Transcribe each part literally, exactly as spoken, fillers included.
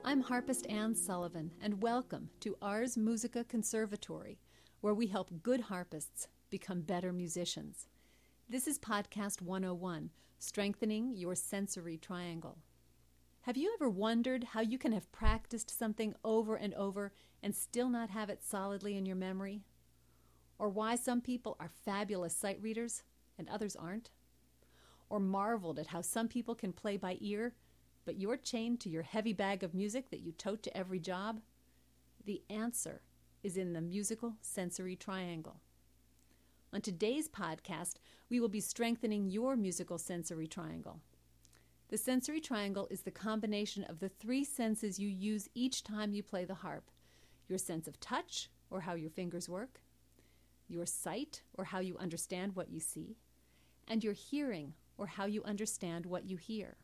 I'm harpist Anne Sullivan, and welcome to Ars Musica Conservatory, where we help good harpists become better musicians. This is Podcast one oh one, Strengthening Your Sensory Triangle. Have you ever wondered how you can have practiced something over and over and still not have it solidly in your memory? Or why some people are fabulous sight readers and others aren't? Or marveled at how some people can play by ear, but you're chained to your heavy bag of music that you tote to every job? The answer is in the musical sensory triangle. On today's podcast, we will be strengthening your musical sensory triangle. The sensory triangle is the combination of the three senses you use each time you play the harp: your sense of touch, or how your fingers work, your sight, or how you understand what you see, and your hearing, or how you understand what you hear.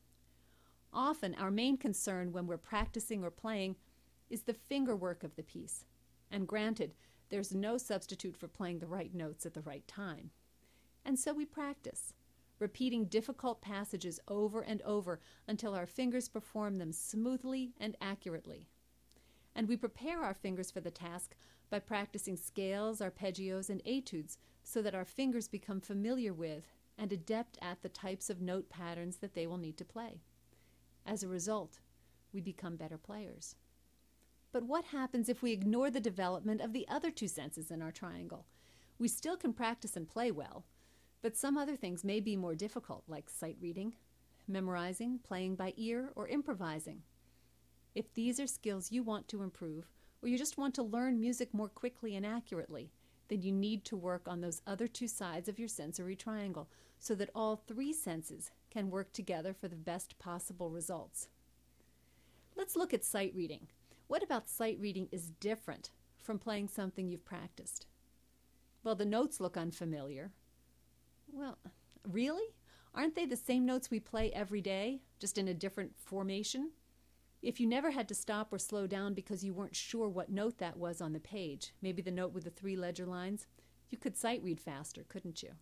Often, our main concern when we're practicing or playing is the finger work of the piece. And granted, there's no substitute for playing the right notes at the right time. And so we practice, repeating difficult passages over and over until our fingers perform them smoothly and accurately. And we prepare our fingers for the task by practicing scales, arpeggios, and etudes so that our fingers become familiar with and adept at the types of note patterns that they will need to play. As a result, we become better players. But what happens if we ignore the development of the other two senses in our triangle? We still can practice and play well, but some other things may be more difficult, like sight reading, memorizing, playing by ear, or improvising. If these are skills you want to improve, or you just want to learn music more quickly and accurately, then you need to work on those other two sides of your sensory triangle so that all three senses can work together for the best possible results. Let's look at sight reading. What about sight reading is different from playing something you've practiced? Well, the notes look unfamiliar. Well, really? Aren't they the same notes we play every day, just in a different formation? If you never had to stop or slow down because you weren't sure what note that was on the page, maybe the note with the three ledger lines, you could sight read faster, couldn't you?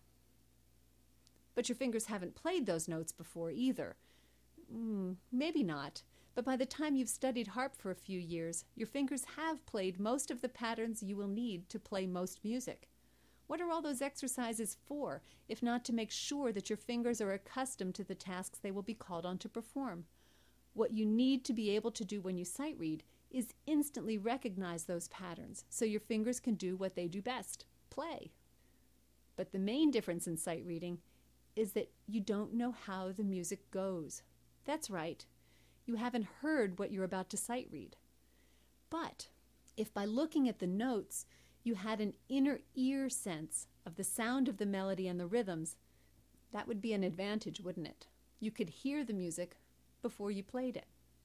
But your fingers haven't played those notes before either. Mm, maybe not, but by the time you've studied harp for a few years, your fingers have played most of the patterns you will need to play most music. What are all those exercises for, if not to make sure that your fingers are accustomed to the tasks they will be called on to perform? What you need to be able to do when you sight read is instantly recognize those patterns so your fingers can do what they do best, play. But the main difference in sight reading is that you don't know how the music goes. That's right. You haven't heard what you're about to sight read. But if by looking at the notes, you had an inner ear sense of the sound of the melody and the rhythms, that would be an advantage, wouldn't it? You could hear the music before you played it.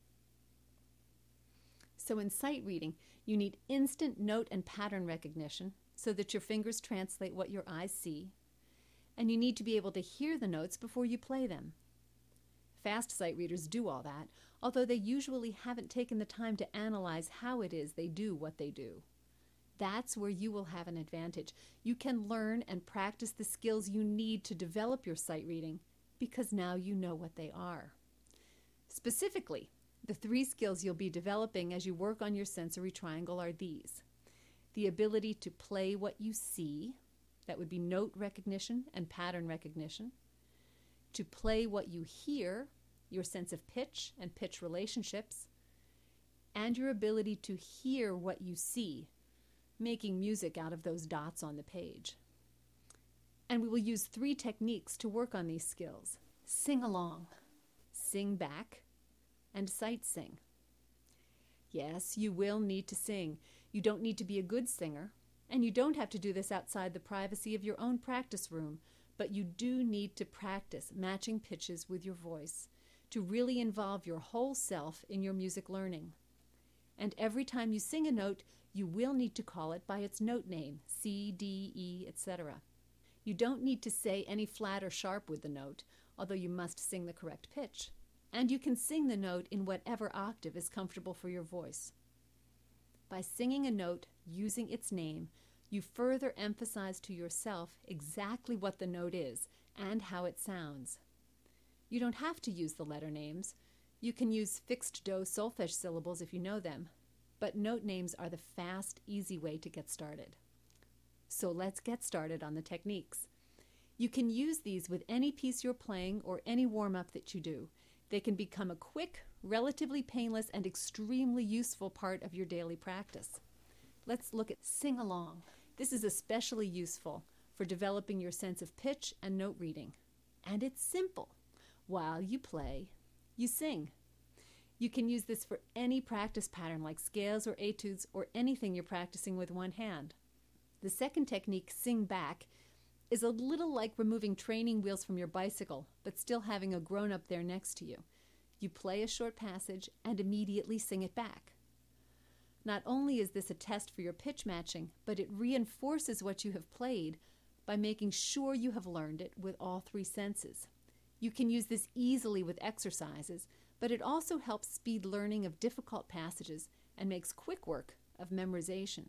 So in sight reading, you need instant note and pattern recognition so that your fingers translate what your eyes see, and you need to be able to hear the notes before you play them. Fast sight readers do all that, although they usually haven't taken the time to analyze how it is they do what they do. That's where you will have an advantage. You can learn and practice the skills you need to develop your sight reading because now you know what they are. Specifically, the three skills you'll be developing as you work on your sensory triangle are these: the ability to play what you see, that would be note recognition and pattern recognition; to play what you hear, your sense of pitch and pitch relationships; and your ability to hear what you see, making music out of those dots on the page. And we will use three techniques to work on these skills: sing along, sing back, and sight sing. Yes, you will need to sing. You don't need to be a good singer, and you don't have to do this outside the privacy of your own practice room, but you do need to practice matching pitches with your voice to really involve your whole self in your music learning. And every time you sing a note, you will need to call it by its note name, C, D, E, et cetera. You don't need to say any flat or sharp with the note, although you must sing the correct pitch. And you can sing the note in whatever octave is comfortable for your voice. By singing a note using its name, you further emphasize to yourself exactly what the note is and how it sounds. You don't have to use the letter names. You can use fixed do solfege syllables if you know them, but note names are the fast, easy way to get started. So let's get started on the techniques. You can use these with any piece you're playing or any warm-up that you do. They can become a quick, relatively painless, and extremely useful part of your daily practice. Let's look at sing-along. This is especially useful for developing your sense of pitch and note reading. And it's simple. While you play, you sing. You can use this for any practice pattern like scales or etudes or anything you're practicing with one hand. The second technique, sing back, is a little like removing training wheels from your bicycle, but still having a grown-up there next to you. You play a short passage and immediately sing it back. Not only is this a test for your pitch matching, but it reinforces what you have played by making sure you have learned it with all three senses. You can use this easily with exercises, but it also helps speed learning of difficult passages and makes quick work of memorization.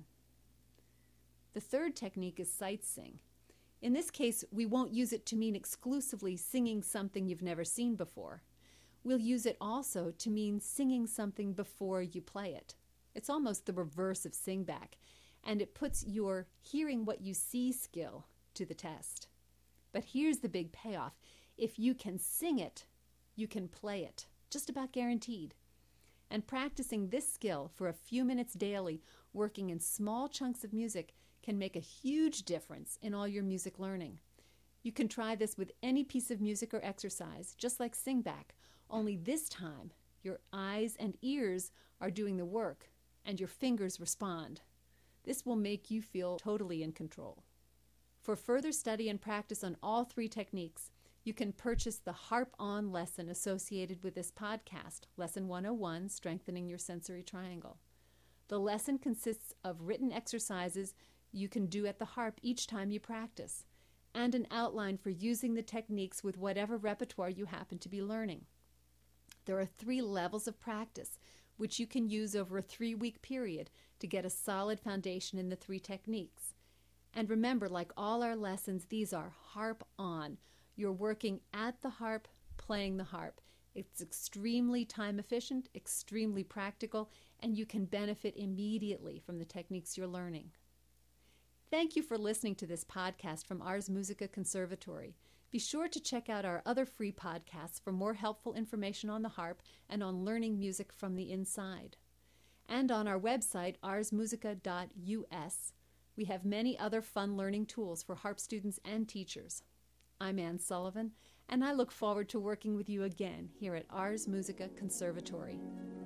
The third technique is sight sing. In this case, we won't use it to mean exclusively singing something you've never seen before. We'll use it also to mean singing something before you play it. It's almost the reverse of sing back, and it puts your hearing what you see skill to the test. But here's the big payoff. If you can sing it, you can play it, just about guaranteed. And practicing this skill for a few minutes daily, working in small chunks of music, can make a huge difference in all your music learning. You can try this with any piece of music or exercise, just like sing back, only this time your eyes and ears are doing the work and your fingers respond. This will make you feel totally in control. For further study and practice on all three techniques, you can purchase the Harp On lesson associated with this podcast, Lesson one oh one, Strengthening Your Sensory Triangle. The lesson consists of written exercises you can do at the harp each time you practice, and an outline for using the techniques with whatever repertoire you happen to be learning. There are three levels of practice, which you can use over a three-week period to get a solid foundation in the three techniques. And remember, like all our lessons, these are harp on. You're working at the harp, playing the harp. It's extremely time efficient, extremely practical, and you can benefit immediately from the techniques you're learning. Thank you for listening to this podcast from Ars Musica Conservatory. Be sure to check out our other free podcasts for more helpful information on the harp and on learning music from the inside. And on our website, ars musica dot u s, we have many other fun learning tools for harp students and teachers. I'm Ann Sullivan, and I look forward to working with you again here at Ars Musica Conservatory.